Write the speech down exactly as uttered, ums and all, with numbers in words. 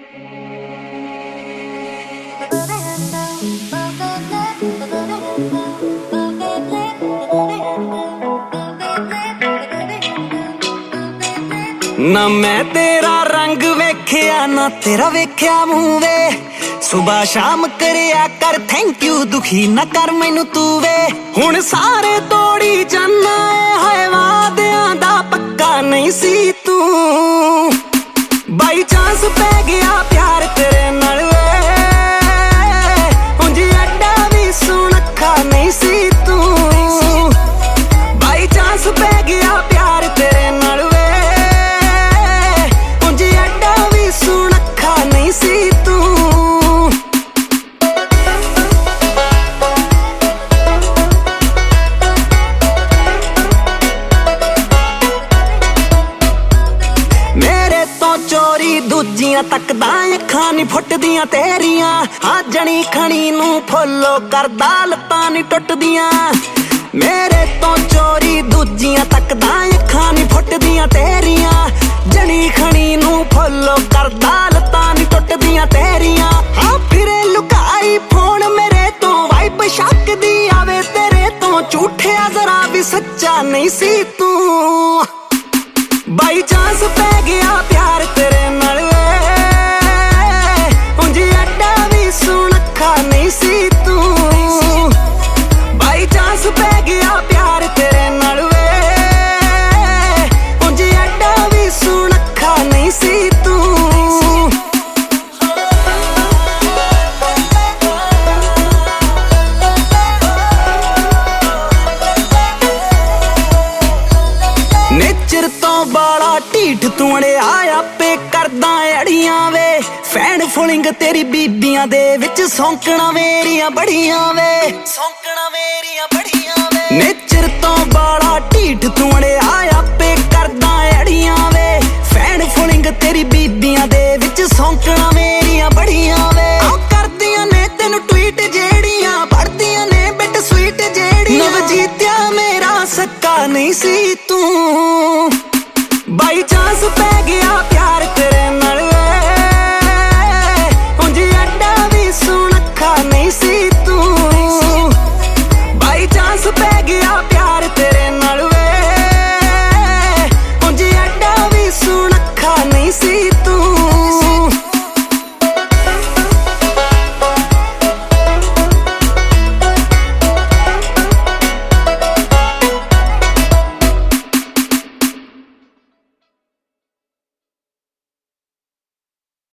ना मैं तेरा रंग वेख्या ना तेरा वेख्या मूंह वे सुबह शाम करिया कर थैंक यू दुखी ना कर मैनू तू वे हुण सारे तोड़ी जाना है वादियां दा पक्का नहीं सी तू बाई चांस पै गया प्यार तेरे नाल वे उंज एडा भी सुनखा नहीं सी तू बाई चांस पै गया प्यार तेरे नाल वे उंज एडा भी सुनखा नहीं सी तू मेरे तो चोरी दूजियां तकदा अखां नी फुटदियां तेरियां आ जनी खणी नू फॉलो करदा लत्तां नी टुटदियां मेरे तो चोरी दूजियां तकदा अखां नी फुटदियां तेरियां जनी खणी नू फॉलो करदा लत्तां नी टुटदियां तेरियां हाँ फिरे लुकाई फोन मेरे तो वाइब शक दी आवे तेरे तो झूठे जरा भी सच्चा नहीं सी तू बाई चांस पै गया प्यार तेरे नाल वे उंज एडा भी सुनखा नहीं सी तू बाई चांस पै गया प्यार तेरे नाल वे उंज एडा भी सुनखा नहीं सी तू नेचर तो बाला ढीठ तू आया पे करदा अड़ियां वे फैन फुलिंग तेरी बीबियां दे विच सौंकना मेरियां बड़ियां वे सौंकना मेरियां बड़ियां वे नेचर तो बाला ढीठ तू आया पे करदा अड़ियां वे फैन फुलिंग तेरी बीबियां दे विच सौंकना मेरियां बड़ियां वे करदियां ने तेनू ट्वीट जेड़ियां पढ़दियां ने बिट स्वीट जेड़ियां नवजीतिया मेरा सक्का नहीं सी तू बाई चांस पै गया प्यार तेरे नाल